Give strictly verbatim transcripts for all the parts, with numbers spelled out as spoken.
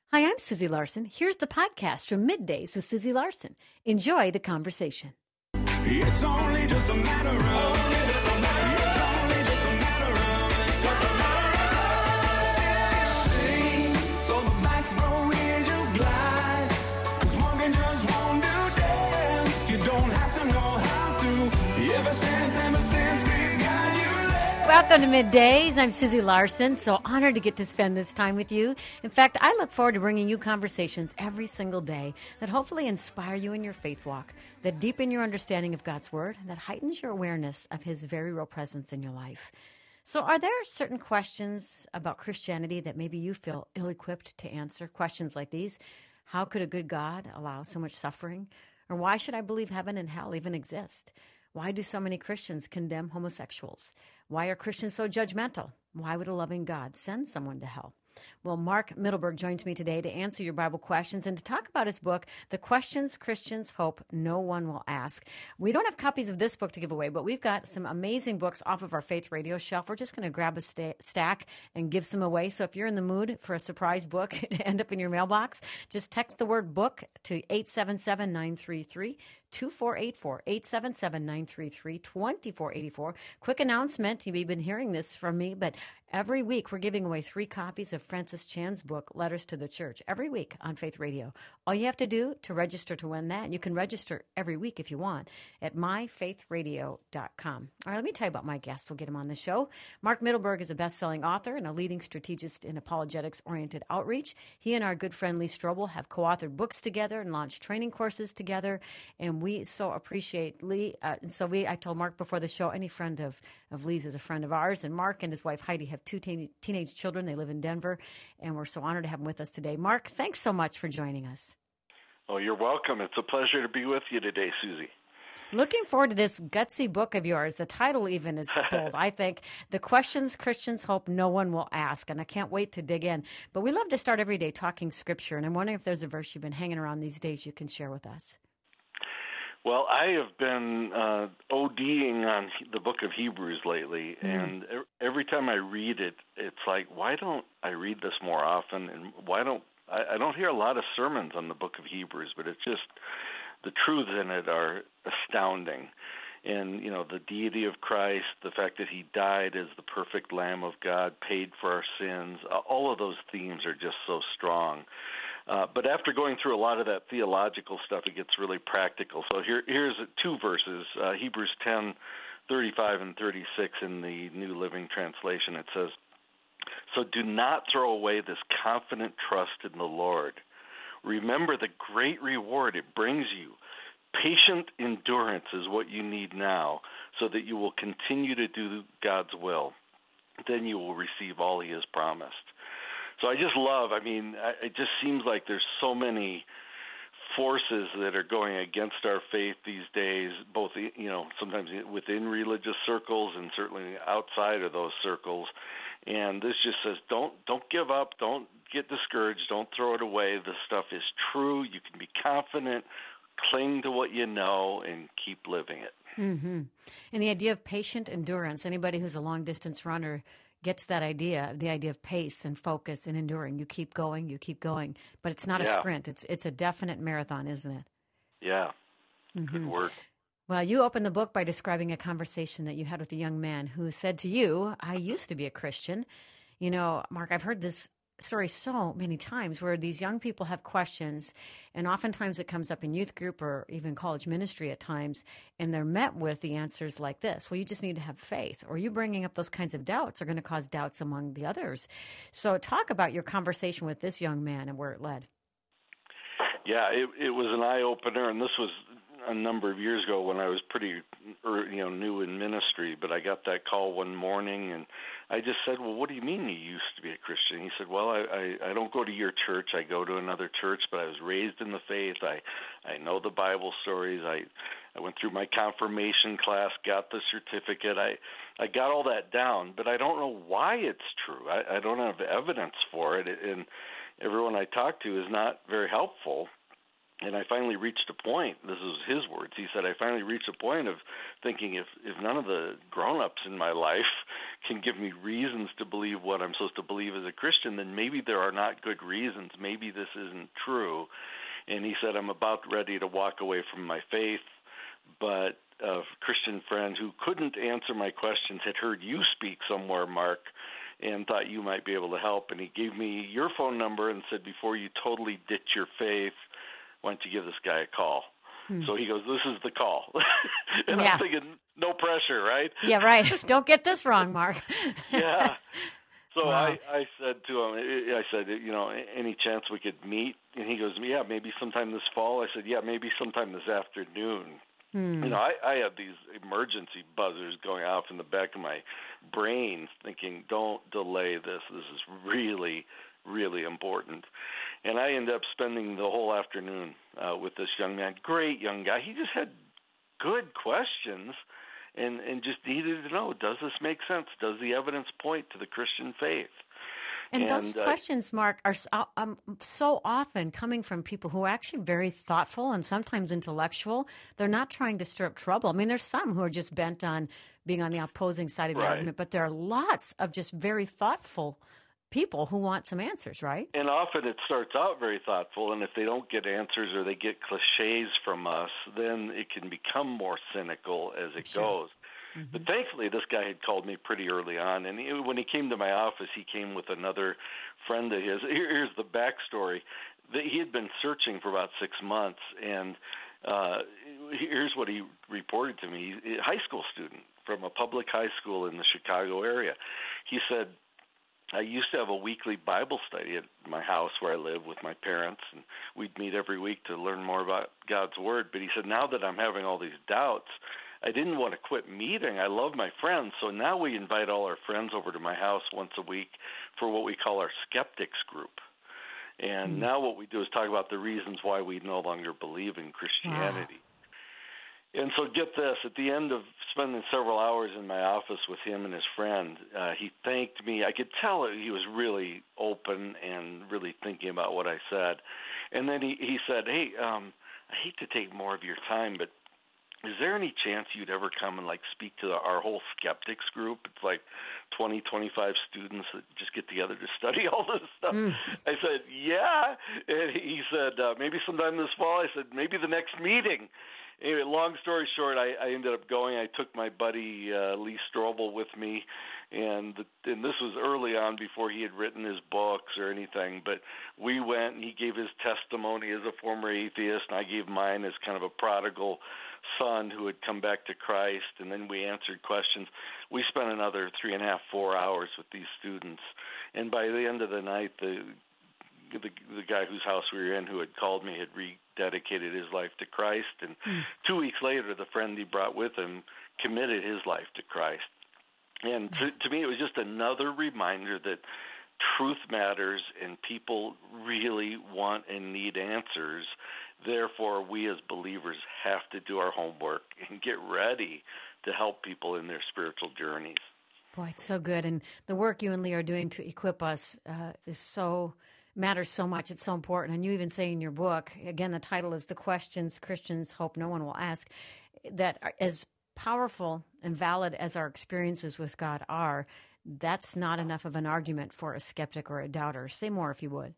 Hi, I'm Susie Larson. Here's the podcast from Middays with Susie Larson. Enjoy the conversation. It's only just a matter of, it's only just a matter of, it's a matter of, sing, so the back row is your glide, 'cause walking just won't do dance, you don't have to know how to, ever since, ever since, please God you left. Welcome to Middays. I'm Susie Larson. So honored to get to spend this time with you. In fact, I look forward to bringing you conversations every single day that hopefully inspire you in your faith walk, that deepen your understanding of God's Word, and that heightens your awareness of His very real presence in your life. So are there certain questions about Christianity that maybe you feel ill-equipped to answer? Questions like these: how could a good God allow so much suffering? Or why should I believe heaven and hell even exist? Why do so many Christians condemn homosexuals? Why are Christians so judgmental? Why would a loving God send someone to hell? Well, Mark Mittelberg joins me today to answer your Bible questions and to talk about his book, The Questions Christians Hope No One Will Ask. We don't have copies of this book to give away, but we've got some amazing books off of our Faith Radio shelf. We're just going to grab a sta- stack and give some away. So if you're in the mood for a surprise book to end up in your mailbox, just text the word book to eight seven seven, nine three three, two four eight four, eight seven seven, nine three three, two four eight four. Quick announcement, you've been hearing this from me, but every week we're giving away three copies of Francis Chan's book, Letters to the Church, every week on Faith Radio. All you have to do to register to win that, and you can register every week if you want, at my faith radio dot com. All right, let me tell you about my guest. We'll get him on the show. Mark Mittelberg is a best-selling author and a leading strategist in apologetics-oriented outreach. He and our good friend Lee Strobel have co-authored books together and launched training courses together, and we so appreciate Lee. Uh, and so we, I told Mark before the show, any friend of, of Lee's is a friend of ours, and Mark and his wife Heidi have two teen, teenage children. They live in Denver, and we're so honored to have him with us today. Mark, thanks so much for joining us. Oh, you're welcome. It's a pleasure to be with you today, Susie. Looking forward to this gutsy book of yours. The title even is bold, I think. The Questions Christians Hope No One Will Ask, and I can't wait to dig in. But we love to start every day talking Scripture, and I'm wondering if there's a verse you've been hanging around these days you can share with us. Well, I have been uh, ODing on the book of Hebrews lately, mm. and every time I read it, it's like, why don't I read this more often? And why don't I, I don't hear a lot of sermons on the book of Hebrews, but it's just the truths in it are astounding. And, you know, the deity of Christ, the fact that he died as the perfect Lamb of God, paid for our sins, all of those themes are just so strong. Uh, but after going through a lot of that theological stuff, it gets really practical. So here, here's two verses, uh, Hebrews ten, thirty-five and thirty-six in the New Living Translation. It says, "So do not throw away this confident trust in the Lord. Remember the great reward it brings you. Patient endurance is what you need now, so that you will continue to do God's will. Then you will receive all he has promised." So I just love, I mean, it just seems like there's so many forces that are going against our faith these days, both, you know, sometimes within religious circles and certainly outside of those circles. And this just says, don't don't give up, don't get discouraged, don't throw it away. This stuff is true. You can be confident, cling to what you know, and keep living it. Mm-hmm. And the idea of patient endurance, anybody who's a long-distance runner gets that idea, the idea of pace and focus and enduring. You keep going, you keep going. But it's not yeah. a sprint. It's it's a definite marathon, isn't it? Yeah. Mm-hmm. Good word. Well, you opened the book by describing a conversation that you had with a young man who said to you, "I used to be a Christian." You know, Mark, I've heard this story so many times where these young people have questions, and oftentimes it comes up in youth group or even college ministry at times, and they're met with the answers like this: well, you just need to have faith, or you bringing up those kinds of doubts are going to cause doubts among the others. So talk about your conversation with this young man and where it led. Yeah, it, it was an eye-opener, and this was a number of years ago when I was pretty, you know, new in ministry. But I got that call one morning, and I just said, "Well, what do you mean you used to be a Christian?" He said, "Well, I, I, I don't go to your church. I go to another church, but I was raised in the faith. I, I know the Bible stories. I, I went through my confirmation class, got the certificate. I, I got all that down, but I don't know why it's true. I, I don't have evidence for it, and everyone I talk to is not very helpful." And I finally reached a point, this was his words, he said, I finally reached a point of thinking if, if none of the grown-ups in my life can give me reasons to believe what I'm supposed to believe as a Christian, then maybe there are not good reasons. Maybe this isn't true. And he said, I'm about ready to walk away from my faith, but a Christian friend who couldn't answer my questions had heard you speak somewhere, Mark, and thought you might be able to help. And he gave me your phone number and said, before you totally ditch your faith, why don't you give this guy a call? Hmm. So he goes, this is the call. And yeah. I'm thinking, no pressure, right? Yeah, right. Don't get this wrong, Mark. yeah. So wow. I, I said to him, I said, you know, any chance we could meet? And he goes, yeah, maybe sometime this fall. I said, yeah, maybe sometime this afternoon. Hmm. You know, I, I had these emergency buzzers going off in the back of my brain thinking, don't delay this. This is really, really important. And I ended up spending the whole afternoon uh, with this young man, great young guy. He just had good questions and, and just needed to know, does this make sense? Does the evidence point to the Christian faith? And, and those uh, questions, Mark, are um, so often coming from people who are actually very thoughtful and sometimes intellectual. They're not trying to stir up trouble. I mean, there's some who are just bent on being on the opposing side of the right. argument, but there are lots of just very thoughtful people who want some answers, right? And often it starts out very thoughtful, and if they don't get answers or they get cliches from us, then it can become more cynical as it sure. goes. Mm-hmm. But thankfully, this guy had called me pretty early on, and he, when he came to my office, he came with another friend of his. Here, here's the backstory. He had been searching for about six months, and uh, here's what he reported to me. He's a high school student from a public high school in the Chicago area. He said, I used to have a weekly Bible study at my house where I live with my parents, and we'd meet every week to learn more about God's Word. But he said, now that I'm having all these doubts, I didn't want to quit meeting. I love my friends, so now we invite all our friends over to my house once a week for what we call our skeptics group. And mm-hmm. now what we do is talk about the reasons why we no longer believe in Christianity. Wow. And so get this, at the end of spending several hours in my office with him and his friend, uh, he thanked me. I could tell he was really open and really thinking about what I said. And then he, he said, hey, um, I hate to take more of your time, but is there any chance you'd ever come and, like, speak to the, our whole skeptics group? It's like twenty, twenty-five students that just get together to study all this stuff. Mm. I said, yeah. And he said, uh, maybe sometime this fall. I said, maybe the next meeting. Anyway, long story short, I, I ended up going. I took my buddy uh, Lee Strobel with me, and the, and this was early on before he had written his books or anything. But we went, and he gave his testimony as a former atheist, and I gave mine as kind of a prodigal son who had come back to Christ, and then we answered questions. We spent another three and a half, four hours with these students, and by the end of the night, the The, the guy whose house we were in who had called me had rededicated his life to Christ. And mm. two weeks later, the friend he brought with him committed his life to Christ. And to, to me, it was just another reminder that truth matters and people really want and need answers. Therefore, we as believers have to do our homework and get ready to help people in their spiritual journeys. Boy, it's so good. And the work you and Lee are doing to equip us uh, is so matters so much. It's so important. And you even say in your book, again, the title is The Questions Christians Hope No One Will Ask, that as powerful and valid as our experiences with God are, that's not enough of an argument for a skeptic or a doubter. Say more, if you would.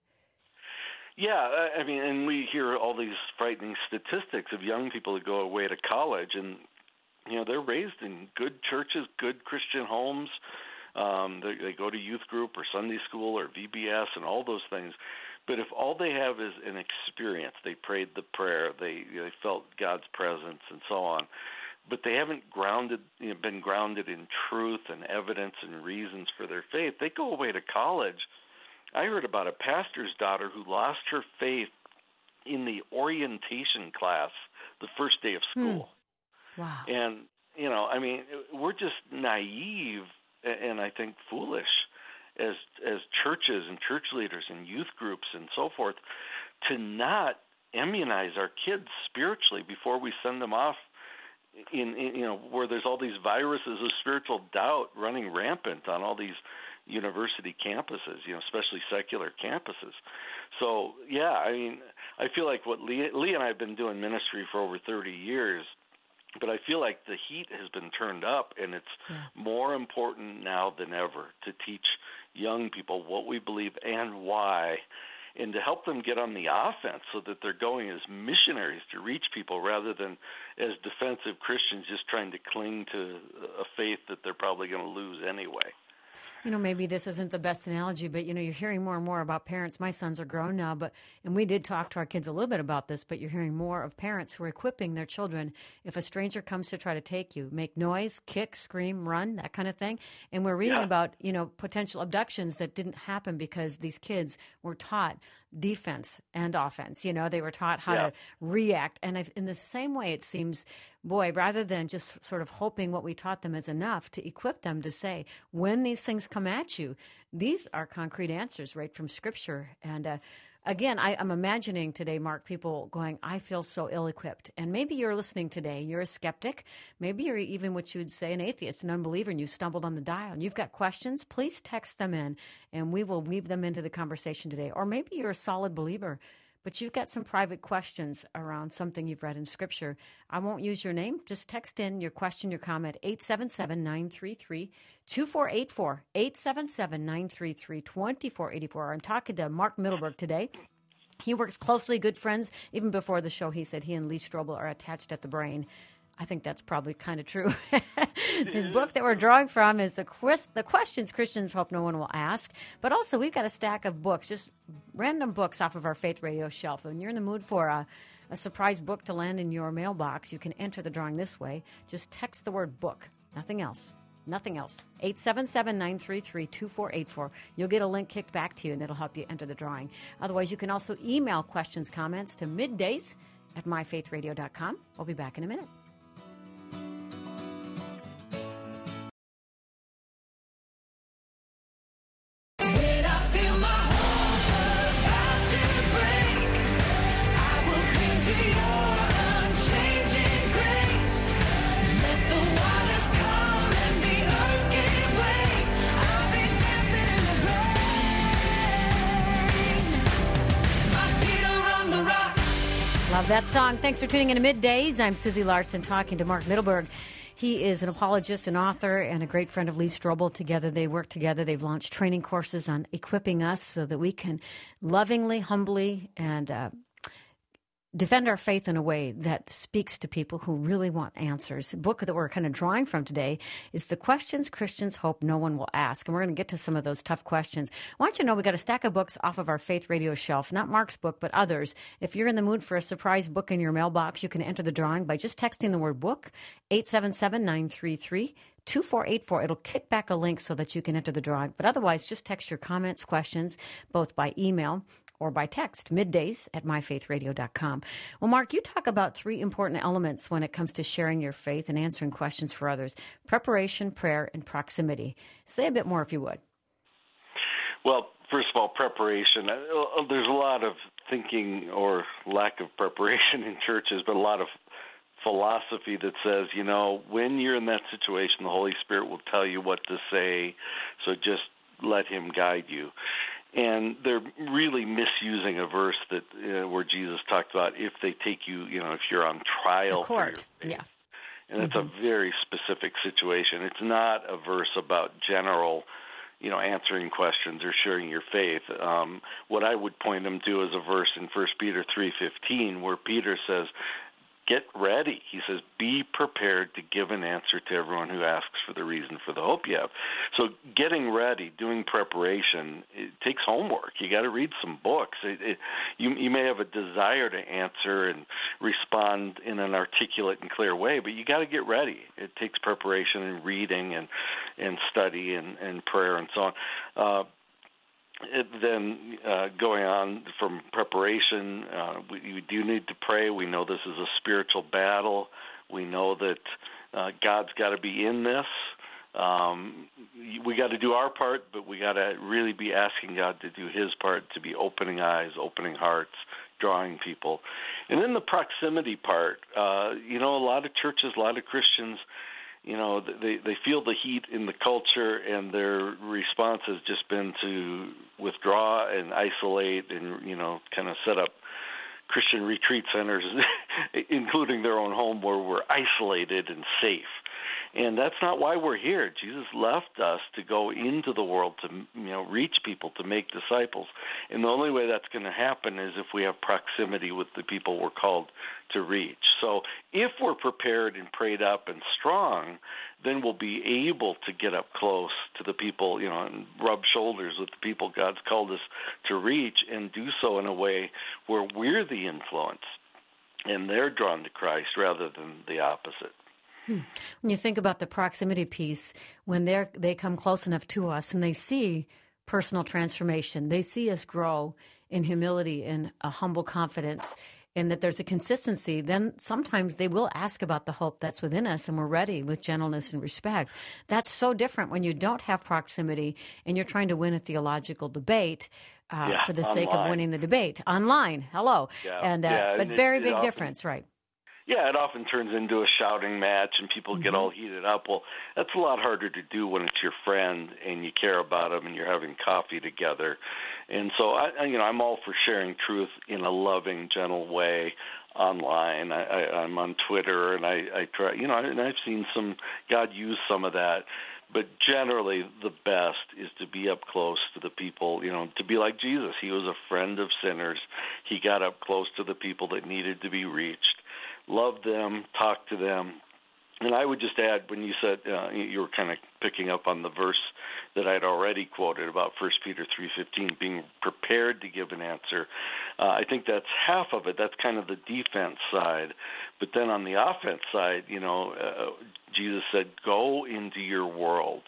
Yeah, I mean, and we hear all these frightening statistics of young people that go away to college, and, you know, they're raised in good churches, good Christian homes. Um, they, they go to youth group or Sunday school or V B S and all those things. But if all they have is an experience, they prayed the prayer, they they felt God's presence and so on, but they haven't grounded, you know, been grounded in truth and evidence and reasons for their faith, they go away to college. I heard about a pastor's daughter who lost her faith in the orientation class the first day of school. Hmm. Wow. And, you know, I mean, we're just naive and I think foolish as as churches and church leaders and youth groups and so forth to not immunize our kids spiritually before we send them off in, in you know where there's all these viruses of spiritual doubt running rampant on all these university campuses, you know, especially secular campuses. So, yeah, I mean, I feel like what Lee, Lee and I have been doing ministry for over thirty years, but I feel like the heat has been turned up, and it's Yeah. more important now than ever to teach young people what we believe and why, and to help them get on the offense so that they're going as missionaries to reach people rather than as defensive Christians just trying to cling to a faith that they're probably going to lose anyway. You know, maybe this isn't the best analogy, but, you know, you're hearing more and more about parents. My sons are grown now, but, and we did talk to our kids a little bit about this, but you're hearing more of parents who are equipping their children. If a stranger comes to try to take you, make noise, kick, scream, run, that kind of thing. And we're reading Yeah. about, you know, potential abductions that didn't happen because these kids were taught defense and offense. You know, they were taught how Yeah. to react. And I've, in the same way, it seems, boy, rather than just sort of hoping what we taught them is enough, to equip them to say, when these things come at you, these are concrete answers right from Scripture. And uh, again, I, I'm imagining today, Mark, people going, I feel so ill-equipped. And maybe you're listening today, you're a skeptic. Maybe you're even what you would say an atheist, an unbeliever, and you stumbled on the dial. And you've got questions, please text them in, and we will weave them into the conversation today. Or maybe you're a solid believer, but you've got some private questions around something you've read in Scripture. I won't use your name. Just text in your question, your comment, eight seven seven, nine three three, two four eight four, eight seven seven, nine three three, two four eight four. I'm talking to Mark Middleberg today. He works closely, good friends. Even before the show, he said he and Lee Strobel are attached at the brain. I think that's probably kind of true. His book that we're drawing from is the, Quest- the Questions Christians Hope No One Will Ask. But also, we've got a stack of books, just random books off of our Faith Radio shelf. When you're in the mood for a, a surprise book to land in your mailbox, you can enter the drawing this way. Just text the word book, nothing else. Nothing else. eight seven seven, nine three three, two four eight four. You'll get a link kicked back to you, and it'll help you enter the drawing. Otherwise, you can also email questions, comments to middays at my faith radio dot com. We'll be back in a minute. When I feel my heart about to break, I will cling to your unchanging grace. Let the waters come and the earth give way. I'll be dancing in the rain. My feet are on the rock. Love that song. Thanks for tuning in to Middays. I'm Susie Larson talking to Mark Middleberg. He is an apologist, an author, and a great friend of Lee Strobel. Together, they work together. They've launched training courses on equipping us so that we can lovingly, humbly, and uh, defend our faith in a way that speaks to people who really want answers. The book that we're kind of drawing from today is The Questions Christians Hope No One Will Ask. And we're going to get to some of those tough questions. I want you to know we got a stack of books off of our Faith Radio shelf, not Mark's book, but others. If you're in the mood for a surprise book in your mailbox, you can enter the drawing by just texting the word book, eight seven seven, nine three three, two four eight four. It'll kick back a link so that you can enter the drawing. But otherwise, just text your comments, questions, both by email or by text, middays at my faith radio dot com. Well, Mark, you talk about three important elements when it comes to sharing your faith and answering questions for others: preparation, prayer, and proximity. Say a bit more, if you would. Well, first of all, preparation. Uh, There's a lot of thinking or lack of preparation in churches, but a lot of philosophy that says, you know, when you're in that situation, the Holy Spirit will tell you what to say, so just let Him guide you. And they're really misusing a verse that uh, where Jesus talked about if they take you, you know, if you're on trial The for your court, faith. yeah. And it's a very specific situation. It's not a verse about general, you know, answering questions or sharing your faith. Um, what I would point them to is a verse in First Peter three fifteen where Peter says, get ready. He says, be prepared to give an answer to everyone who asks for the reason for the hope you have. So getting ready, doing preparation, it takes homework. You got to read some books. It, it, you, you may have a desire to answer and respond in an articulate and clear way, but you got to get ready. It takes preparation and reading and, and study and, and prayer and so on. Uh, It, then uh, going on from preparation, uh, we, we do need to pray. We know this is a spiritual battle. We know that uh, God's got to be in this. Um, we got to do our part, but we got to really be asking God to do His part, to be opening eyes, opening hearts, drawing people. And then the proximity part, uh, you know, a lot of churches, a lot of Christians, you know, they they feel the heat in the culture, and their response has just been to withdraw and isolate and, you know, kind of set up Christian retreat centers, including their own home, where we're isolated and safe. And that's not why we're here. Jesus left us to go into the world to, you know, reach people, to make disciples. And the only way that's going to happen is if we have proximity with the people we're called to reach. So if we're prepared and prayed up and strong, then we'll be able to get up close to the people, you know, and rub shoulders with the people God's called us to reach, and do so in a way where we're the influence and they're drawn to Christ rather than the opposite. Hmm. When you think about the proximity piece, when they they come close enough to us and they see personal transformation, they see us grow in humility and a humble confidence, and that there's a consistency, then sometimes they will ask about the hope that's within us, and we're ready with gentleness and respect. That's so different when you don't have proximity and you're trying to win a theological debate uh, yeah, for the online. sake of winning the debate. Online, hello. Yeah, and uh, yeah, But and very it, big it often, difference, right? Yeah, it often turns into a shouting match and people mm-hmm. get all heated up. Well, that's a lot harder to do when it's your friend and you care about them and you're having coffee together. And so, I, you know, I'm all for sharing truth in a loving, gentle way online. I, I, I'm on Twitter, and I, I try, you know, and I've seen some, God use some of that. But generally, the best is to be up close to the people, you know, to be like Jesus. He was a friend of sinners. He got up close to the people that needed to be reached. Love them, talk to them. And I would just add, when you said, uh, you were kind of picking up on the verse that I'd already quoted about First Peter three fifteen, being prepared to give an answer. Uh, I think that's half of it. That's kind of the defense side. But then on the offense side, you know, uh, Jesus said, go into your world.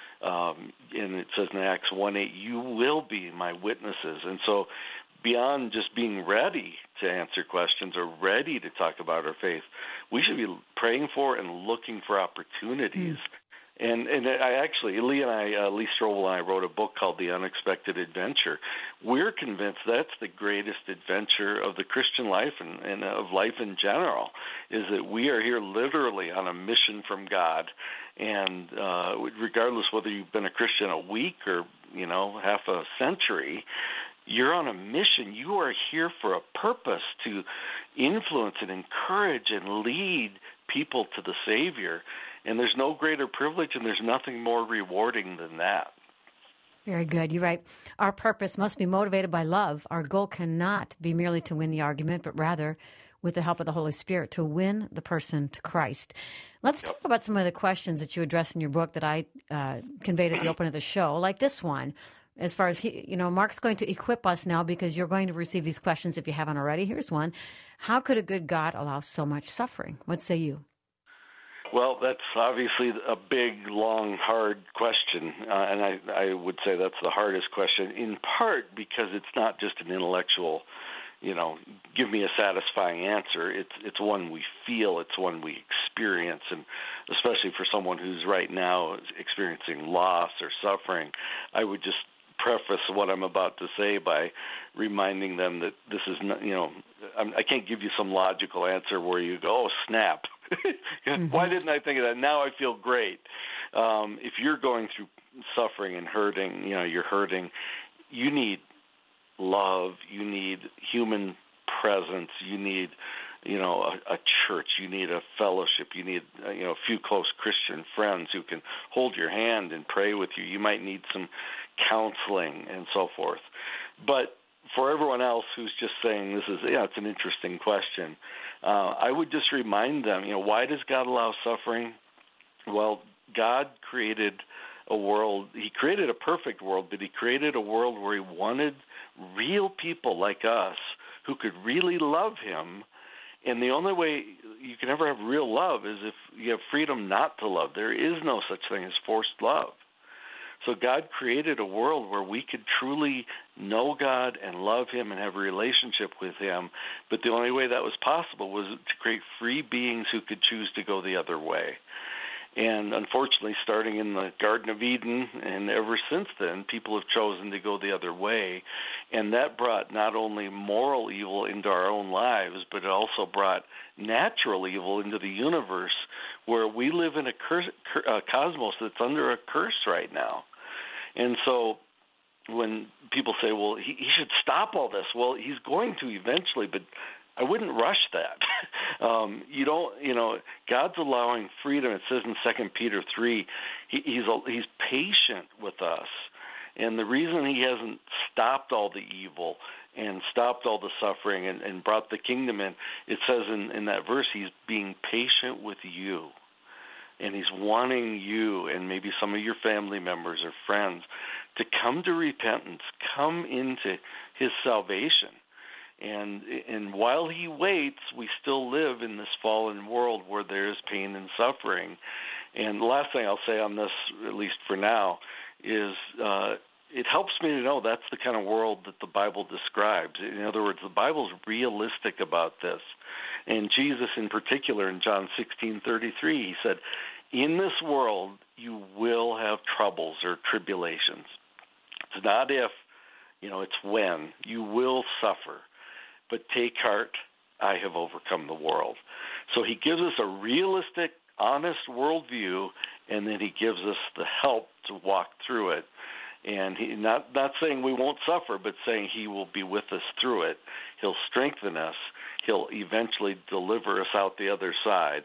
Um, and it says in Acts one eight, you will be my witnesses. And so beyond just being ready to answer questions or ready to talk about our faith, we should be praying for and looking for opportunities. Mm. And and I actually, Lee and I, uh, Lee Strobel and I wrote a book called The Unexpected Adventure. We're convinced that's the greatest adventure of the Christian life and, and of life in general, is that we are here literally on a mission from God. And uh, regardless whether you've been a Christian a week or, you know, half a century, you're on a mission. You are here for a purpose, to influence and encourage and lead people to the Savior. And there's no greater privilege, and there's nothing more rewarding than that. Very good. You're right. Our purpose must be motivated by love. Our goal cannot be merely to win the argument, but rather, with the help of the Holy Spirit, to win the person to Christ. Let's yep. talk about some of the questions that you address in your book that I uh, conveyed at the open of the show, like this one. As far as, he, you know, Mark's going to equip us now because you're going to receive these questions if you haven't already. Here's one. How could a good God allow so much suffering? What say you? Well, that's obviously a big, long, hard question, uh, and I, I would say that's the hardest question, in part because it's not just an intellectual, you know, give me a satisfying answer. It's it's one we feel, it's one we experience, and especially for someone who's right now experiencing loss or suffering, I would just preface what I'm about to say by reminding them that this is not, you know, I'm, I can't give you some logical answer where you go, oh, snap. mm-hmm. Why didn't I think of that? Now I feel great. Um, if you're going through suffering and hurting, you know, you're hurting, you need love, you need human presence, you need, you know, a, a church, you need a fellowship, you need, uh, you know, a few close Christian friends who can hold your hand and pray with you. You might need some counseling and so forth. But for everyone else who's just saying this is, yeah, it's an interesting question, uh, I would just remind them, you know, why does God allow suffering? Well, God created a world, he created a perfect world, but he created a world where he wanted real people like us who could really love him. And the only way you can ever have real love is if you have freedom not to love. There is no such thing as forced love. So God created a world where we could truly know God and love him and have a relationship with him. But the only way that was possible was to create free beings who could choose to go the other way. And unfortunately, starting in the Garden of Eden and ever since then, people have chosen to go the other way. And that brought not only moral evil into our own lives, but it also brought natural evil into the universe, where we live in a, curse, a cosmos that's under a curse right now. And so when people say, well, he, he should stop all this. Well, he's going to eventually, but I wouldn't rush that. um, you don't, you know, God's allowing freedom. It says in Second Peter three, he, he's he's patient with us, and the reason he hasn't stopped all the evil and stopped all the suffering and, and brought the kingdom in, it says in, in that verse, he's being patient with you. And he's wanting you and maybe some of your family members or friends to come to repentance, come into his salvation. And and while he waits, we still live in this fallen world where there is pain and suffering. And the last thing I'll say on this, at least for now, is uh, it helps me to know that's the kind of world that the Bible describes. In other words, the Bible's realistic about this. And Jesus in particular in John sixteen thirty-three, he said, in this world you will have troubles or tribulations. It's not if, you know, it's when. You will suffer. But take heart, I have overcome the world. So he gives us a realistic, honest worldview, and then he gives us the help to walk through it. And he not not saying we won't suffer, but saying he will be with us through it. He'll strengthen us. He'll eventually deliver us out the other side.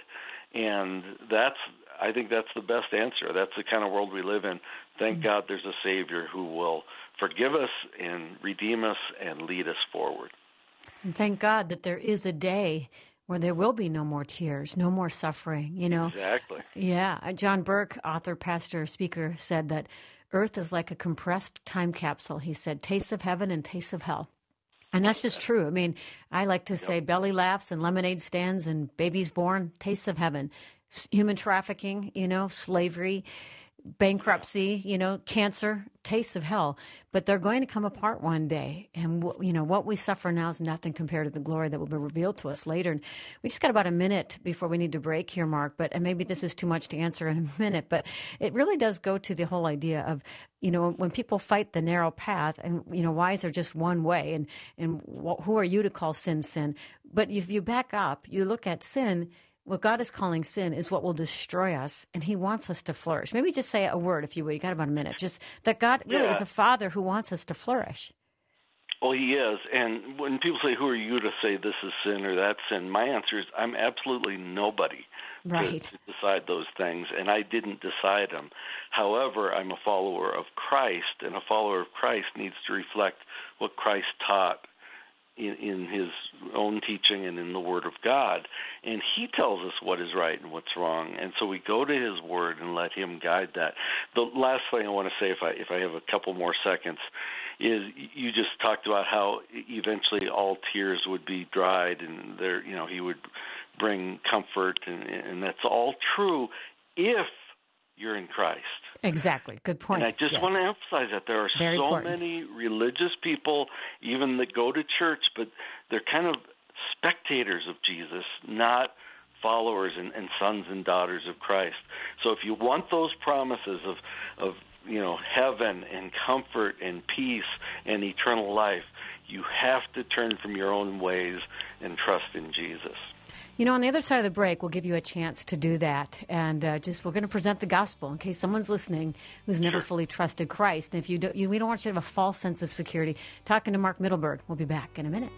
And that's, I think that's the best answer. That's the kind of world we live in. Thank mm-hmm. God there's a Savior who will forgive us and redeem us and lead us forward. And thank God that there is a day where there will be no more tears, no more suffering, you know. Exactly. Yeah. John Burke, author, pastor, speaker, said that earth is like a compressed time capsule. He said, tastes of heaven and tastes of hell. And that's just true. I mean, I like to say yep. belly laughs and lemonade stands and babies born, tastes of heaven. Human trafficking, you know, slavery, bankruptcy, you know, cancer, tastes of hell. But they're going to come apart one day. And, you know, what we suffer now is nothing compared to the glory that will be revealed to us later. And we just got about a minute before we need to break here, Mark. But and maybe this is too much to answer in a minute. But it really does go to the whole idea of, you know, when people fight the narrow path and, you know, why is there just one way? And, and who are you to call sin sin? But if you back up, you look at sin, what God is calling sin is what will destroy us, and he wants us to flourish. Maybe just say a word, if you will. You got about a minute. Just that God really yeah. is a father who wants us to flourish. Well, he is. And when people say, who are you to say this is sin or that's sin, my answer is I'm absolutely nobody right. to, to decide those things, and I didn't decide them. However, I'm a follower of Christ, and a follower of Christ needs to reflect what Christ taught In, in his own teaching and in the Word of God. And he tells us what is right and what's wrong. And so we go to his Word and let him guide that. The last thing I want to say, if I if I have a couple more seconds, is you just talked about how eventually all tears would be dried and there, you know, he would bring comfort, and, and that's all true if you're in Christ. Exactly. Good point. And I just yes. want to emphasize that there are Very so important. many religious people, even that go to church, but they're kind of spectators of Jesus, not followers and, and sons and daughters of Christ. So if you want those promises of, of you know, heaven and comfort and peace and eternal life, you have to turn from your own ways and trust in Jesus. You know, on the other side of the break, we'll give you a chance to do that. And uh, just we're going to present the gospel in case someone's listening who's never Sure. fully trusted Christ. And if you, do, you we don't want you to have a false sense of security. Talking to Mark Mittelberg. We'll be back in a minute.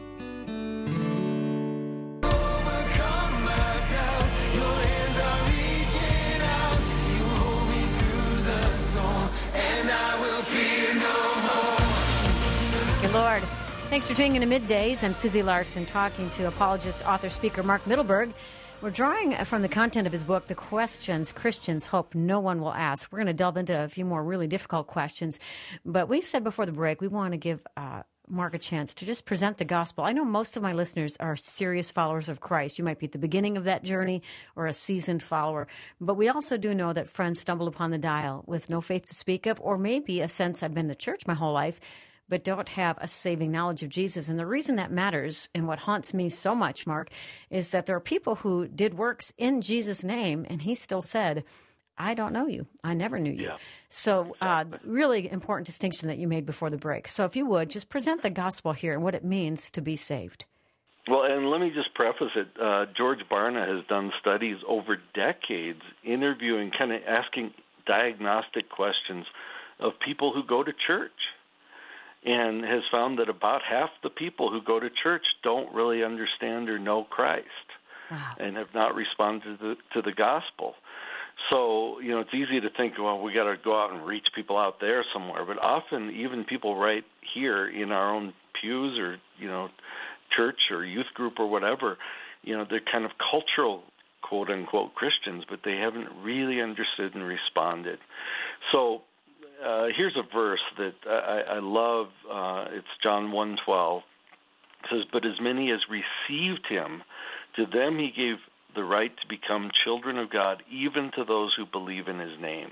Overcome myself. Your hands are reaching out. You hold me through the storm, and I will fear no more. Thank you, Lord. Thanks for tuning in to Middays. I'm Susie Larson, talking to apologist, author, speaker Mark Mittelberg. We're drawing from the content of his book, The Questions Christians Hope No One Will Ask. We're going to delve into a few more really difficult questions. But we said before the break, we want to give uh, Mark a chance to just present the gospel. I know most of my listeners are serious followers of Christ. You might be at the beginning of that journey or a seasoned follower. But we also do know that friends stumble upon the dial with no faith to speak of, or maybe a sense I've been to church my whole life, but don't have a saving knowledge of Jesus. And the reason that matters, and what haunts me so much, Mark, is that there are people who did works in Jesus' name, and he still said, I don't know you. I never knew you. Yeah, so uh, really important distinction that you made before the break. So if you would, just present the gospel here and what it means to be saved. Well, and let me just preface it. Uh, George Barna has done studies over decades interviewing, kind of asking diagnostic questions of people who go to church, and has found that about half the people who go to church don't really understand or know Christ. Wow. And have not responded to the, to the gospel. So, you know, it's easy to think, well, we got to go out and reach people out there somewhere. But often, even people right here in our own pews or, you know, church or youth group or whatever, you know, they're kind of cultural, quote-unquote, Christians, but they haven't really understood and responded. So uh, here's a verse that I, I love. Uh, it's John one twelve. It says, "But as many as received him, to them he gave the right to become children of God, even to those who believe in his name."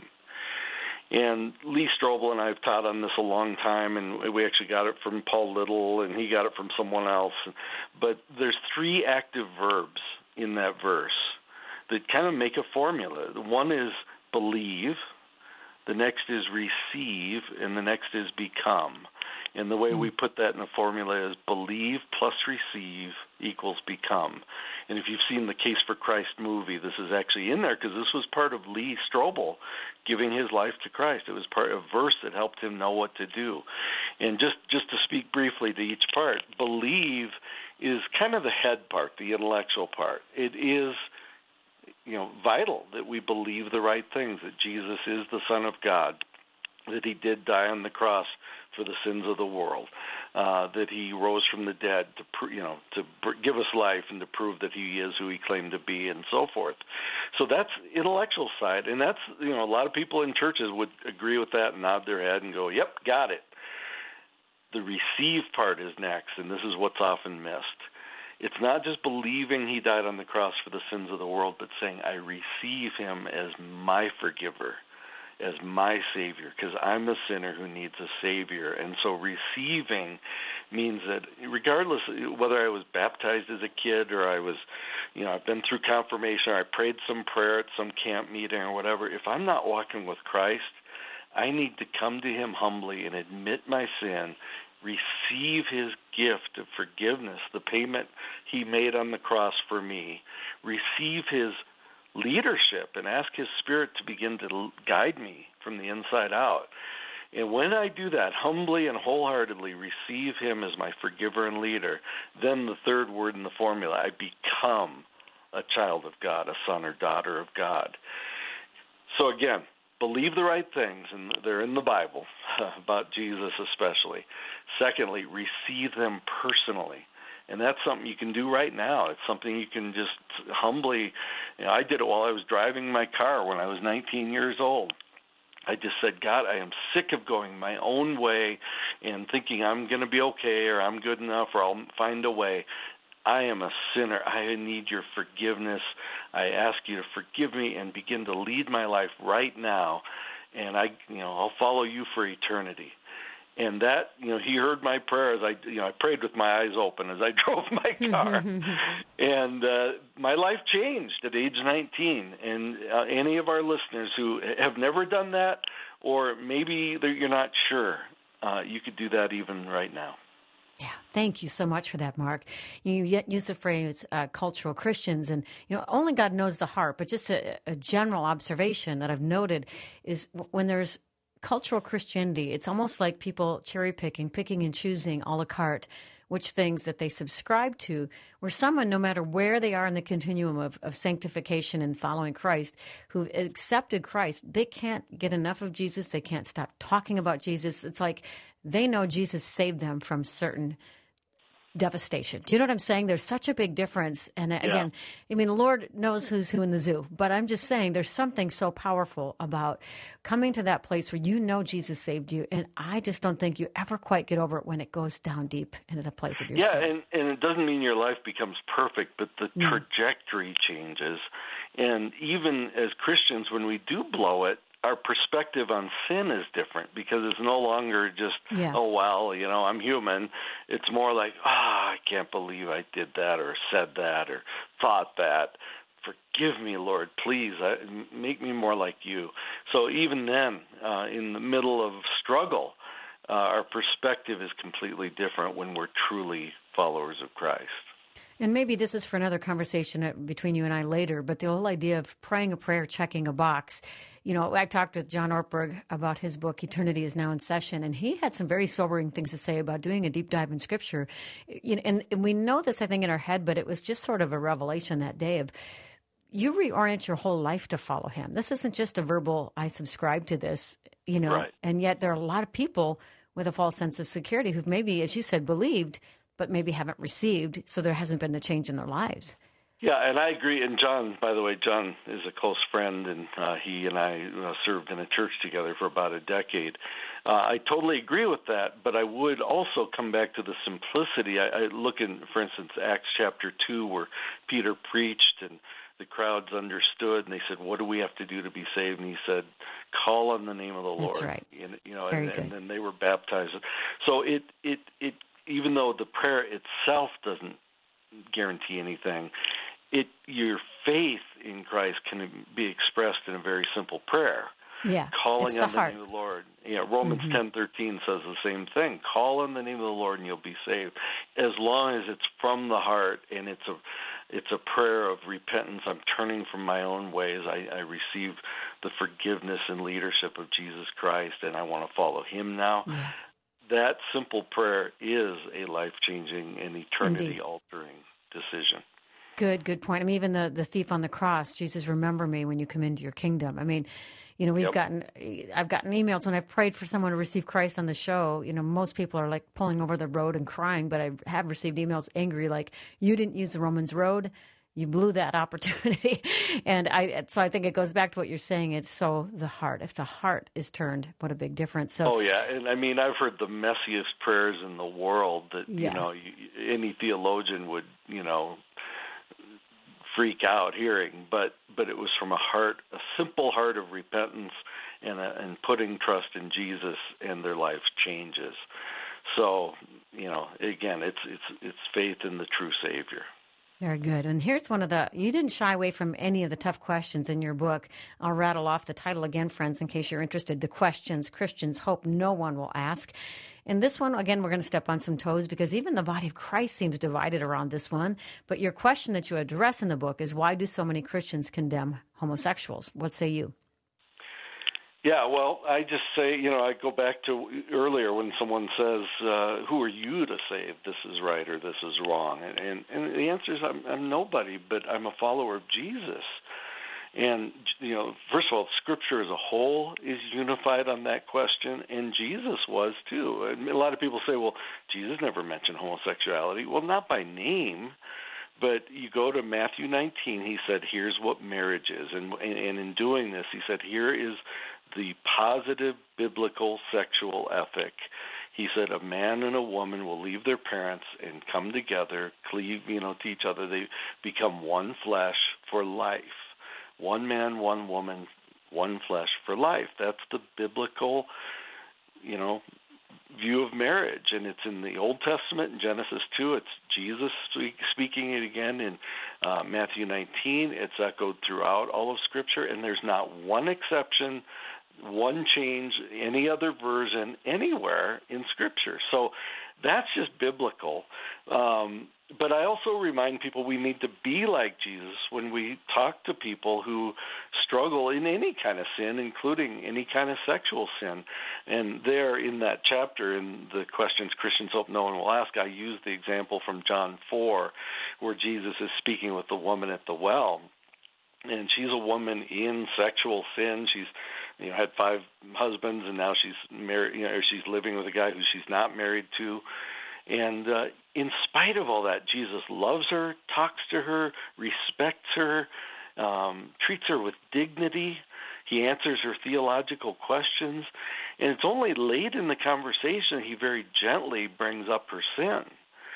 And Lee Strobel and I have taught on this a long time, and we actually got it from Paul Little, and he got it from someone else. But there's three active verbs in that verse that kind of make a formula. One is believe, the next is receive, and the next is become. And the way we put that in a formula is believe plus receive equals become. And if you've seen the Case for Christ movie, this is actually in there because this was part of Lee Strobel giving his life to Christ. It was part of a verse that helped him know what to do. And just, just to speak briefly to each part, believe is kind of the head part, the intellectual part. It is, you know, vital that we believe the right things, that Jesus is the Son of God, that he did die on the cross for the sins of the world, uh, that he rose from the dead to, pr- you know, to pr- give us life and to prove that he is who he claimed to be, and so forth. So that's intellectual side, and that's, you know, a lot of people in churches would agree with that and nod their head and go, "Yep, got it." The receive part is next, and this is what's often missed. It's not just believing he died on the cross for the sins of the world, but saying, "I receive him as my forgiver, as my Savior," because I'm a sinner who needs a Savior. And so receiving means that regardless whether I was baptized as a kid or I was, you know, I've been through confirmation or I prayed some prayer at some camp meeting or whatever, if I'm not walking with Christ, I need to come to him humbly and admit my sin, receive his gift of forgiveness, the payment he made on the cross for me, receive his leadership and ask his Spirit to begin to guide me from the inside out. And when I do that, humbly and wholeheartedly receive him as my forgiver and leader, then the third word in the formula, I become a child of God, a son or daughter of God. So again, believe the right things, and they're in the Bible, about Jesus especially. Secondly, receive them personally. And that's something you can do right now. It's something you can just humbly, you know, I did it while I was driving my car when I was nineteen years old. I just said, "God, I am sick of going my own way and thinking I'm going to be okay or I'm good enough or I'll find a way. I am a sinner. I need your forgiveness. I ask you to forgive me and begin to lead my life right now. And I, you know, I'll follow you for eternity." And that, you know, he heard my prayer as I, you know, I prayed with my eyes open as I drove my car. And uh, my life changed at age nineteen. And uh, any of our listeners who have never done that, or maybe you're not sure, uh, you could do that even right now. Yeah, thank you so much for that, Mark. You yet use the phrase uh, cultural Christians, and you know only God knows the heart. But just a, a general observation that I've noted is when there's cultural Christianity, it's almost like people cherry picking, picking and choosing a la carte which things that they subscribe to, where someone, no matter where they are in the continuum of, of sanctification and following Christ, who've accepted Christ, they can't get enough of Jesus. They can't stop talking about Jesus. It's like they know Jesus saved them from certain devastation. Do you know what I'm saying? There's such a big difference. And again, yeah. I mean, the Lord knows who's who in the zoo, but I'm just saying there's something so powerful about coming to that place where you know Jesus saved you. And I just don't think you ever quite get over it when it goes down deep into the place of your yeah, soul. Yeah, and, and it doesn't mean your life becomes perfect, but the yeah. trajectory changes. And even as Christians, when we do blow it, our perspective on sin is different because it's no longer just, yeah. oh, well, you know, I'm human. It's more like, ah, oh, I can't believe I did that or said that or thought that. Forgive me, Lord, please. I, make me more like you. So even then, uh, in the middle of struggle, uh, our perspective is completely different when we're truly followers of Christ. And maybe this is for another conversation between you and I later, but the whole idea of praying a prayer, checking a box, you know, I talked with John Ortberg about his book, Eternity is Now in Session, and he had some very sobering things to say about doing a deep dive in Scripture. You know, and, and we know this, I think, in our head, but it was just sort of a revelation that day of you reorient your whole life to follow him. This isn't just a verbal, I subscribe to this, you know, Right. and yet there are a lot of people with a false sense of security who've maybe, as you said, believed, but maybe haven't received, so there hasn't been the change in their lives. Yeah, and I agree. And John, by the way, John is a close friend, and uh, he and I uh, served in a church together for about a decade. Uh, I totally agree with that, but I would also come back to the simplicity. I, I look in, for instance, Acts chapter two, where Peter preached, and the crowds understood, and they said, "What do we have to do to be saved?" And he said, "Call on the name of the Lord." That's right. And, you know, Very and, good. and then they were baptized. So it, it, it, even though the prayer itself doesn't guarantee anything, it your faith in Christ can be expressed in a very simple prayer. Yeah, Calling it's the on the heart. name of the Lord. Yeah, Romans Mhm. ten thirteen says the same thing. Call on the name of the Lord and you'll be saved. As long as it's from the heart and it's a it's a prayer of repentance. I'm turning from my own ways. I, I receive the forgiveness and leadership of Jesus Christ, and I want to follow him now. Yeah. That simple prayer is a life-changing and Indeed. eternity-altering decision. Good, good point. I mean, even the, the thief on the cross, Jesus, remember me when you come into your kingdom. I mean, you know, we've Yep. gotten, I've gotten emails when I've prayed for someone to receive Christ on the show. You know, most people are like pulling over the road and crying, but I have received emails angry, like, you didn't use the Romans road. You blew that opportunity. And I, so I think it goes back to what you're saying. It's so the heart, if the heart is turned, what a big difference. So, Oh, yeah. And I mean, I've heard the messiest prayers in the world that, Yeah. you know, you, any theologian would, you know, freak out hearing, but but it was from a heart, a simple heart of repentance and a, and putting trust in Jesus, and their life changes. So, you know, again, it's it's it's faith in the true Savior. very good. And here's one of the, you didn't shy away from any of the tough questions in your book. I'll rattle off the title again, friends, in case you're interested. The questions Christians hope no one will ask. And this one, again, we're going to step on some toes because even the body of Christ seems divided around this one. But your question that you address in the book is, why do so many Christians condemn homosexuals? What say you? Yeah, well, I just say, you know, I go back to earlier when someone says, uh, who are you to say if this is right or this is wrong? And, and, and the answer is I'm, I'm nobody, but I'm a follower of Jesus. And, you know, first of all, Scripture as a whole is unified on that question, and Jesus was too. And a lot of people say, well, Jesus never mentioned homosexuality. Well, not by name, but you go to Matthew nineteen, he said, here's what marriage is. And, and in doing this, he said, here is the positive biblical sexual ethic. He said a man and a woman will leave their parents and come together, cleave, you know, to each other. They become one flesh for life. One man, one woman, one flesh for life. That's the biblical, you know, view of marriage. And it's in the Old Testament, in Genesis two. It's Jesus speak, speaking it again in uh, Matthew nineteen. It's echoed throughout all of Scripture, and there's not one exception, one change, any other version anywhere in Scripture. So that's just biblical. Um, but I also remind people we need to be like Jesus when we talk to people who struggle in any kind of sin, including any kind of sexual sin. And there in that chapter, in the questions Christians hope no one will ask, I use the example from John four, where Jesus is speaking with the woman at the well. And she's a woman in sexual sin. She's, you know, had five husbands, and now she's married. You know, she's living with a guy who she's not married to. And uh, in spite of all that, Jesus loves her, talks to her, respects her, um, treats her with dignity. He answers her theological questions. And it's only late in the conversation he very gently brings up her sin.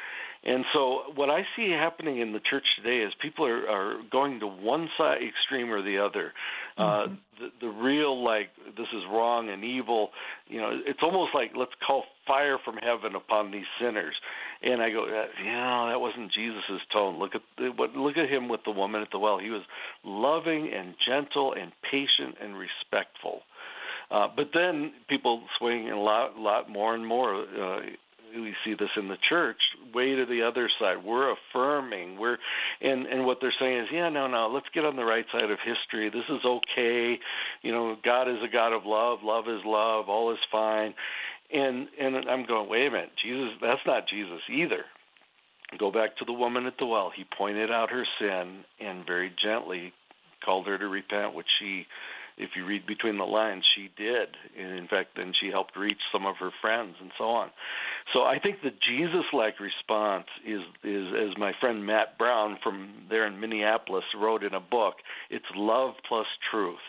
And so what I see happening in the church today is people are, are going to one side extreme or the other. Mm-hmm. Uh, the, the real, like, this is wrong and evil, you know, it's almost like let's call fire from heaven upon these sinners. And I go, yeah, that wasn't Jesus' tone. Look at what look at him with the woman at the well. He was loving and gentle and patient and respectful. Uh, but then people swing a lot, lot more and more uh, we see this in the church, way to the other side. We're affirming. We're and, and what they're saying is, yeah, no, no, let's get on the right side of history. This is okay. You know, God is a God of love. Love is love. All is fine. And and I'm going, wait a minute, Jesus, that's not Jesus either. Go back to the woman at the well. He pointed out her sin and very gently called her to repent, which she, if you read between the lines, she did. And in fact, then she helped reach some of her friends and so on. So I think the Jesus-like response is, is, as my friend Matt Brown from there in Minneapolis wrote in a book, it's love plus truth.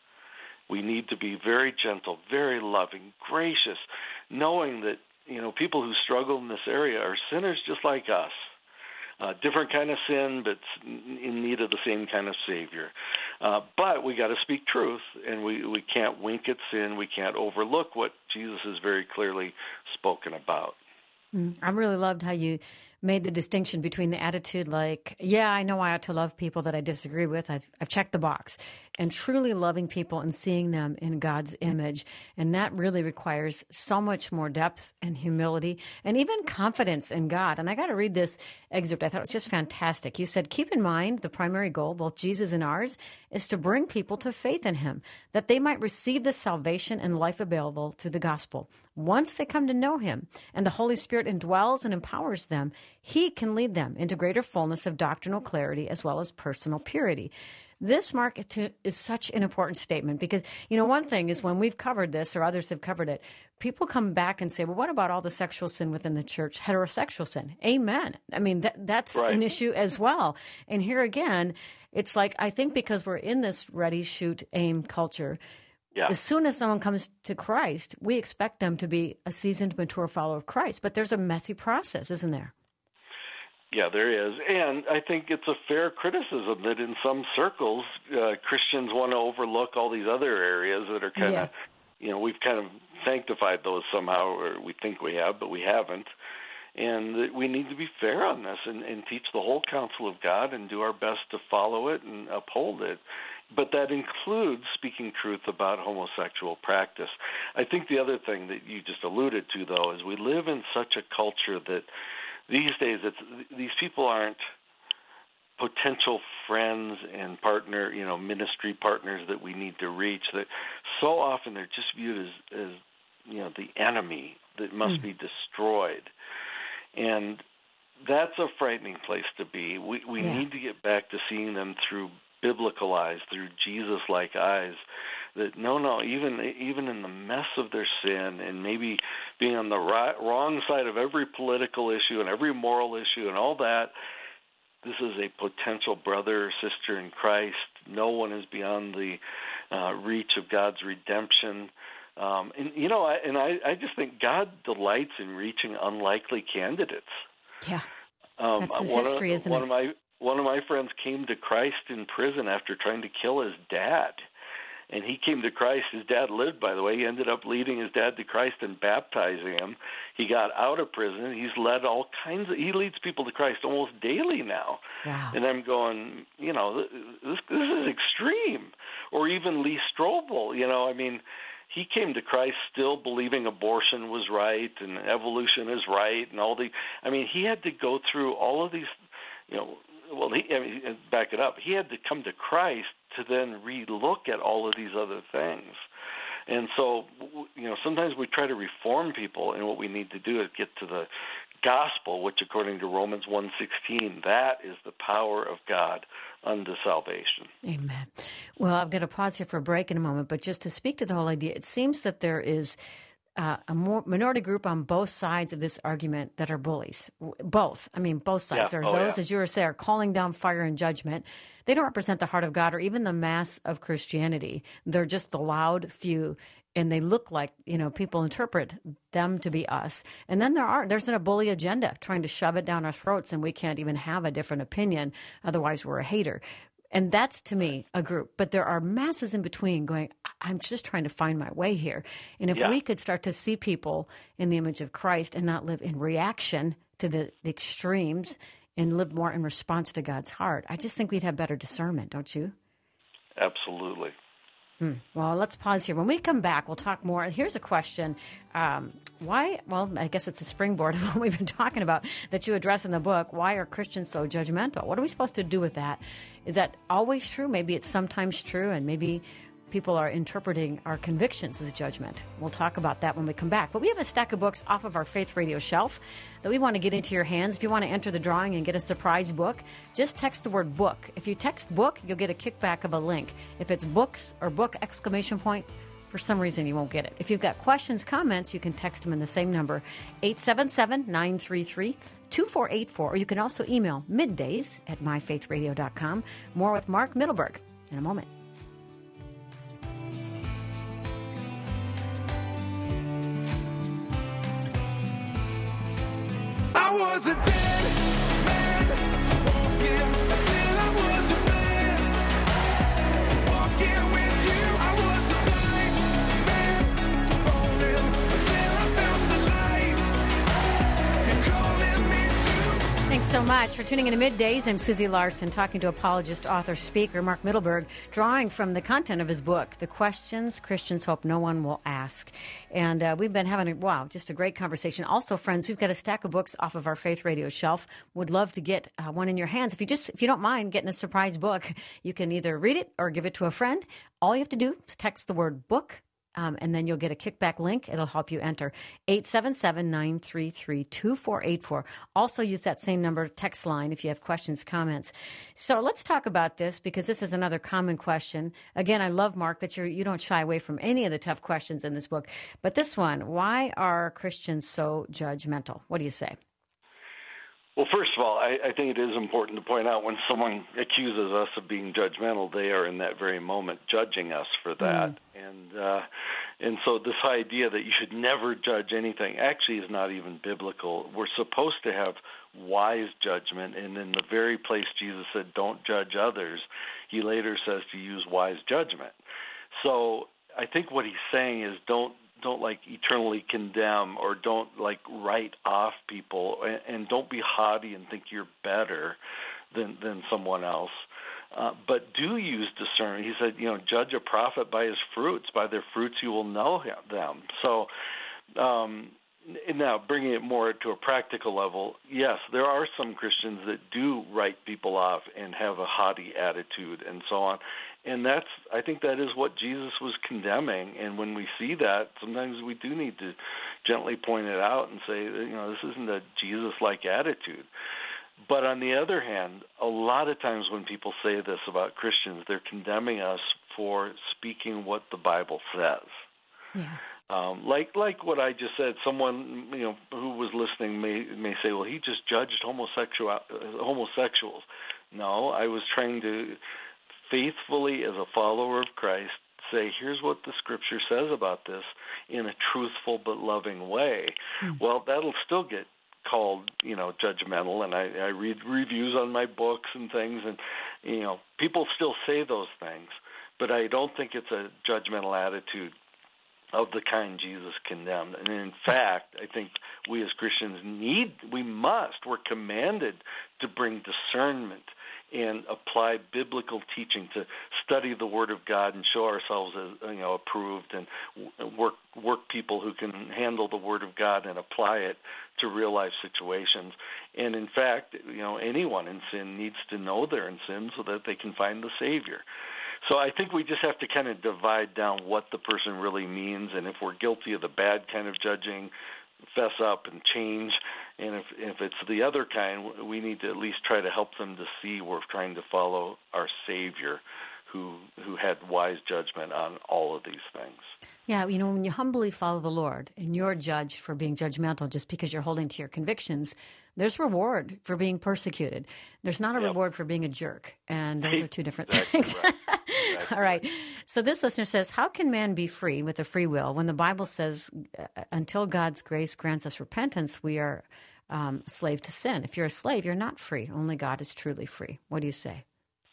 We need to be very gentle, very loving, gracious, knowing that, you know, people who struggle in this area are sinners just like us. Uh, different kind of sin, but in need of the same kind of Savior. Uh, but we got to speak truth, and we, we can't wink at sin. We can't overlook what Jesus has very clearly spoken about. Mm, I really loved how you made the distinction between the attitude like, yeah, I know I ought to love people that I disagree with. I've, I've checked the box. And truly loving people and seeing them in God's image. And that really requires so much more depth and humility and even confidence in God. And I got to read this excerpt. I thought it was just fantastic. You said, keep in mind the primary goal, both Jesus and ours, is to bring people to faith in him, that they might receive the salvation and life available through the gospel. Once they come to know him and the Holy Spirit indwells and empowers them, he can lead them into greater fullness of doctrinal clarity as well as personal purity. This, Mark, is such an important statement because, you know, one thing is when we've covered this or others have covered it, people come back and say, well, what about all the sexual sin within the church, heterosexual sin? Amen. I mean, that, that's right. An issue as well. And here again, it's like, I think because we're in this ready, shoot, aim culture, yeah. As soon as someone comes to Christ, we expect them to be a seasoned, mature follower of Christ. But there's a messy process, isn't there? Yeah, there is. And I think it's a fair criticism that in some circles, uh, Christians want to overlook all these other areas that are kind of, yeah. you know, we've kind of sanctified those somehow, or we think we have, but we haven't. And that we need to be fair on this and, and teach the whole counsel of God and do our best to follow it and uphold it. But that includes speaking truth about homosexual practice. I think the other thing that you just alluded to, though, is we live in such a culture that these days it's, these people aren't potential friends and partner, you know, ministry partners that we need to reach. That so often they're just viewed as, as you know, the enemy that must mm. be destroyed. And that's a frightening place to be. We we yeah. need to get back to seeing them through biblical eyes, through Jesus-like eyes, that no, no, even even in the mess of their sin and maybe being on the right, wrong side of every political issue and every moral issue and all that, this is a potential brother or sister in Christ. No one is beyond the uh, reach of God's redemption. Um, and, you know, I, and I, I just think God delights in reaching unlikely candidates. Yeah, um, that's his one history, of, isn't one it? Of my, One of my friends came to Christ in prison after trying to kill his dad. And he came to Christ. His dad lived, by the way. He ended up leading his dad to Christ and baptizing him. He got out of prison. He's led all kinds of – he leads people to Christ almost daily now. Wow. And I'm going, you know, this, this is extreme. Or even Lee Strobel, you know, I mean – he came to Christ still believing abortion was right and evolution is right and all the – I mean, he had to go through all of these, you know – well, he, I mean, back it up. He had to come to Christ to then re-look at all of these other things. And so, you know, sometimes we try to reform people, and what we need to do is get to the gospel, which according to Romans one sixteen, that is the power of God unto salvation. Amen. Well, I'm going to pause here for a break in a moment, but just to speak to the whole idea, it seems that there is uh, a more minority group on both sides of this argument that are bullies. Both. I mean, both sides. Yeah. There's Oh, those, yeah. as you were saying, are calling down fire and judgment. They don't represent the heart of God or even the mass of Christianity. They're just the loud few, and they look like, you know, people interpret them to be us. And then there are there's a bully agenda trying to shove it down our throats, and we can't even have a different opinion. Otherwise, we're a hater. And that's, to me, a group. But there are masses in between going, I'm just trying to find my way here. And if Yeah. we could start to see people in the image of Christ and not live in reaction to the, the extremes and live more in response to God's heart, I just think we'd have better discernment, don't you? Absolutely. Hmm. Well, let's pause here. When we come back, we'll talk more. Here's a question. Um, why, well, I guess it's a springboard of what we've been talking about that you address in the book. Why are Christians so judgmental? What are we supposed to do with that? Is that always true? Maybe it's sometimes true, and maybe people are interpreting our convictions as judgment. We'll talk about that when we come back. But we have a stack of books off of our Faith Radio shelf that we want to get into your hands. If you want to enter the drawing and get a surprise book, just text the word book. If you text book, you'll get a kickback of a link. If it's books or book exclamation point, for some reason you won't get it. If you've got questions, comments, you can text them in the same number, eight seven seven, nine three three, two four eight four. Or you can also email middays at my faith radio dot com. More with Mark Middleberg in a moment. I was a dead man walking until I was a man walking with you. I was a blind man falling until I found the light. You're calling me to. Thanks so much for tuning in to Middays. I'm Susie Larson, talking to apologist, author, speaker Mark Middleberg, drawing from the content of his book, The Questions Christians Hope No One Will Ask. And uh, we've been having, a, wow, just a great conversation. Also, friends, we've got a stack of books off of our Faith Radio shelf. Would love to get uh, one in your hands. If you just, if you don't mind getting a surprise book, you can either read it or give it to a friend. All you have to do is text the word book. Um, and then you'll get a kickback link. It'll help you enter eight seven seven, nine three three, two four eight four. Also use that same number text line if you have questions, comments. So let's talk about this because this is another common question. Again, I love, Mark, that you're, you don't shy away from any of the tough questions in this book. But this one, why are Christians so judgmental? What do you say? Well, first of all, I, I think it is important to point out when someone accuses us of being judgmental, they are in that very moment judging us for that. Mm. And uh, and so this idea that you should never judge anything actually is not even biblical. We're supposed to have wise judgment, and in the very place Jesus said, don't judge others, he later says to use wise judgment. So I think what he's saying is don't don't like eternally condemn or don't like write off people, and, and don't be haughty and think you're better than than someone else. Uh, but do use discernment. He said, you know, judge a prophet by his fruits. By their fruits you will know him, them. So um, now bringing it more to a practical level, yes, there are some Christians that do write people off and have a haughty attitude and so on. And that's, I think that is what Jesus was condemning. And when we see that, sometimes we do need to gently point it out and say, you know, this isn't a Jesus-like attitude. But on the other hand, a lot of times when people say this about Christians, they're condemning us for speaking what the Bible says. Yeah. Um, like like what I just said, someone you know who was listening may may say, well, he just judged homosexual homosexuals. No, I was trying to faithfully, as a follower of Christ, say, here's what the Scripture says about this in a truthful but loving way. Mm. Well, that'll still get called, you know, judgmental, and I, I read reviews on my books and things, and, you know, people still say those things, but I don't think it's a judgmental attitude of the kind Jesus condemned. And in fact, I think we as Christians need, we must, we're commanded to bring discernment and apply biblical teaching, to study the Word of God and show ourselves as, you know, approved, and work work people who can handle the Word of God and apply it to real life situations. And in fact, you know, anyone in sin needs to know they're in sin so that they can find the Savior. So I think we just have to kind of divide down what the person really means, and if we're guilty of the bad kind of judging, fess up and change. And if if it's the other kind, we need to at least try to help them to see we're trying to follow our Savior, who who had wise judgment on all of these things. Yeah, you know, when you humbly follow the Lord and you're judged for being judgmental just because you're holding to your convictions, there's reward for being persecuted. There's not a yep. reward for being a jerk, and those are two different exactly things. Right. Exactly. All right. So this listener says, how can man be free with a free will when the Bible says uh, until God's grace grants us repentance, we are um, a slave to sin? If you're a slave, you're not free. Only God is truly free. What do you say?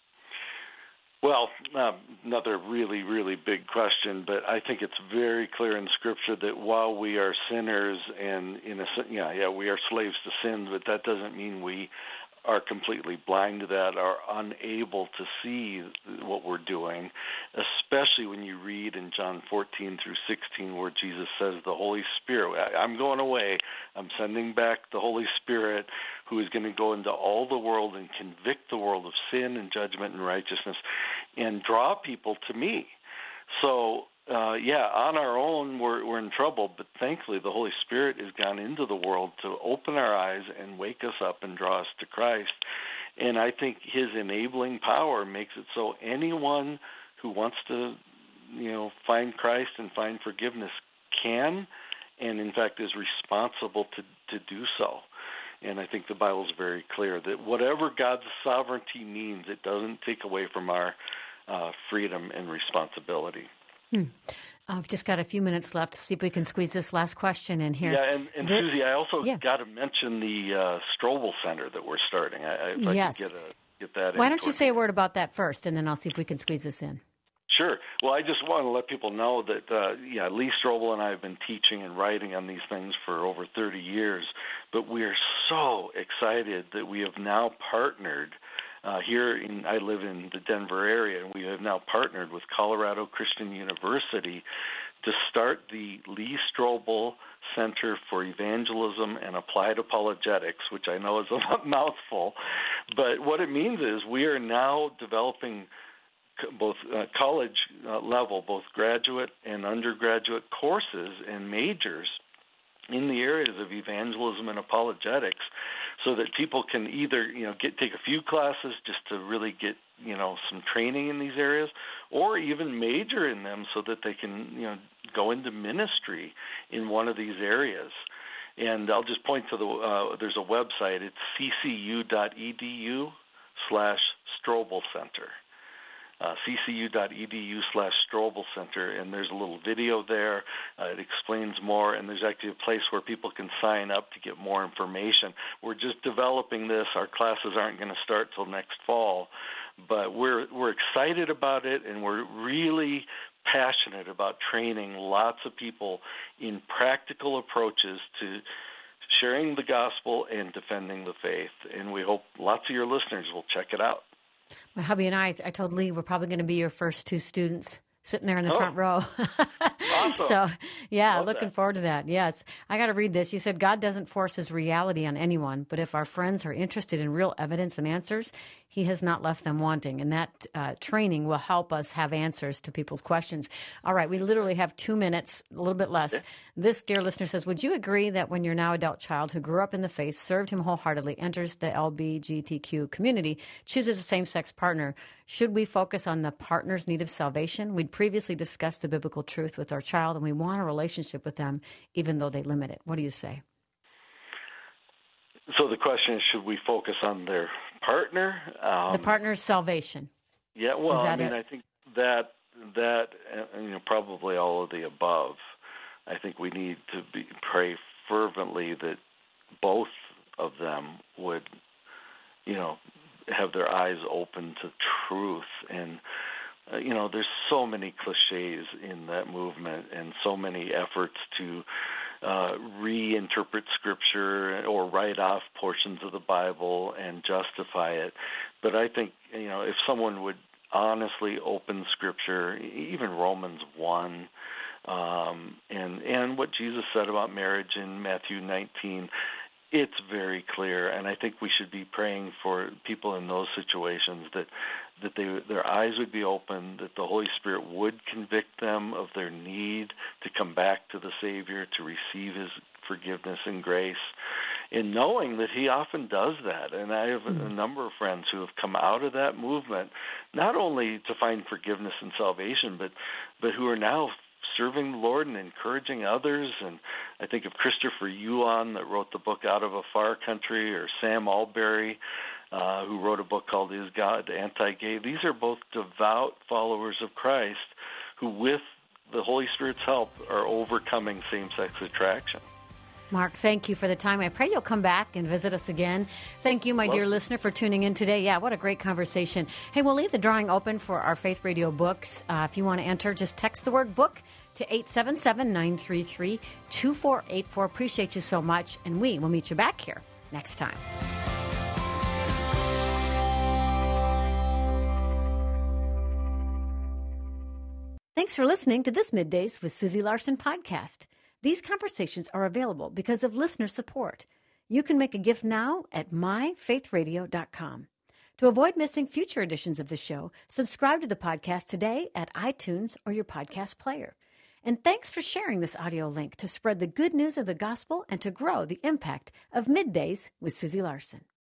Well, uh, another really, really big question, but I think it's very clear in Scripture that while we are sinners and, in a, yeah, yeah, we are slaves to sin, but that doesn't mean we are completely blind to that, are unable to see what we're doing, especially when you read in John fourteen through sixteen where Jesus says the Holy Spirit, I'm going away, I'm sending back the Holy Spirit who is going to go into all the world and convict the world of sin and judgment and righteousness and draw people to me. So, uh, yeah, on our own, we're, we're in trouble, but thankfully the Holy Spirit has gone into the world to open our eyes and wake us up and draw us to Christ. And I think his enabling power makes it so anyone who wants to, you know, find Christ and find forgiveness can, and in fact is responsible to, to do so. And I think the Bible is very clear that whatever God's sovereignty means, it doesn't take away from our uh, freedom and responsibility. Hmm. I've just got a few minutes left to see if we can squeeze this last question in here. Yeah, and, and the, Susie, I also yeah. got to mention the uh, Strobel Center that we're starting. I, I, if yes. I could get, a, get that Why in don't you say a word about that first, and then I'll see if we can squeeze this in. Sure. Well, I just want to let people know that, uh, yeah, Lee Strobel and I have been teaching and writing on these things for over thirty years, but we are so excited that we have now partnered uh, here in, I live in the Denver area, and we have now partnered with Colorado Christian University to start the Lee Strobel Center for Evangelism and Applied Apologetics, which I know is a mouthful, but what it means is we are now developing both uh, college uh, level, both graduate and undergraduate courses and majors in the areas of evangelism and apologetics, so that people can either, you know, get take a few classes just to really get, you know, some training in these areas, or even major in them so that they can, you know, go into ministry in one of these areas. And I'll just point to the uh, there's a website. It's ccu.edu slash Strobel Center. Uh, ccu.edu slash Strobel Center, and there's a little video there. Uh, it explains more, and there's actually a place where people can sign up to get more information. We're just developing this. Our classes aren't going to start till next fall, but we're we're excited about it, and we're really passionate about training lots of people in practical approaches to sharing the gospel and defending the faith. And we hope lots of your listeners will check it out. My hubby and I, I told Lee we're probably going to be your first two students sitting there in the oh, front row. Awesome. So, yeah, Love looking that. forward to that. Yes. I got to read this. You said, God doesn't force his reality on anyone, but if our friends are interested in real evidence and answers, he has not left them wanting. And that uh, training will help us have answers to people's questions. All right. We literally have two minutes, a little bit less. Okay. This dear listener says, would you agree that when your now adult child who grew up in the faith, served him wholeheartedly, enters the L G B T Q community, chooses a same-sex partner, should we focus on the partner's need of salvation? We'd previously discussed the biblical truth with our child, and we want a relationship with them, even though they limit it. What do you say? So the question is, should we focus on their partner? Um, The partner's salvation. Yeah, well, Is I that mean, it? I think that that uh, you know, probably all of the above. I think we need to be, pray fervently that both of them would, you know, have their eyes open to truth. And uh, you know, there's so many cliches in that movement, and so many efforts to uh, reinterpret Scripture or write off portions of the Bible and justify it. But I think, you know, if someone would honestly open Scripture, even Romans one, um, and and what Jesus said about marriage in Matthew nineteen, it's very clear. And I think we should be praying for people in those situations that that they their eyes would be open, that the Holy Spirit would convict them of their need to come back to the Savior, to receive His forgiveness and grace, and knowing that He often does that. And I have a number of friends who have come out of that movement, not only to find forgiveness and salvation, but but who are now serving the Lord and encouraging others. And I think of Christopher Yuan, that wrote the book Out of a Far Country, or Sam Alberry, uh, who wrote a book called Is God Anti-Gay? These are both devout followers of Christ who, with the Holy Spirit's help, are overcoming same-sex attraction. Mark, thank you for the time. I pray you'll come back and visit us again. Thank you, my Well, dear listener, for tuning in today. Yeah, what a great conversation. Hey, we'll leave the drawing open for our Faith Radio books. Uh, if you want to enter, just text the word book to eight seven seven, nine three three, two four eight four. Appreciate you so much, and we will meet you back here next time. Thanks for listening to this Middays with Susie Larson podcast. These conversations are available because of listener support. You can make a gift now at my faith radio dot com. To avoid missing future editions of the show, subscribe to the podcast today at iTunes or your podcast player. And thanks for sharing this audio link to spread the good news of the gospel and to grow the impact of Middays with Susie Larson.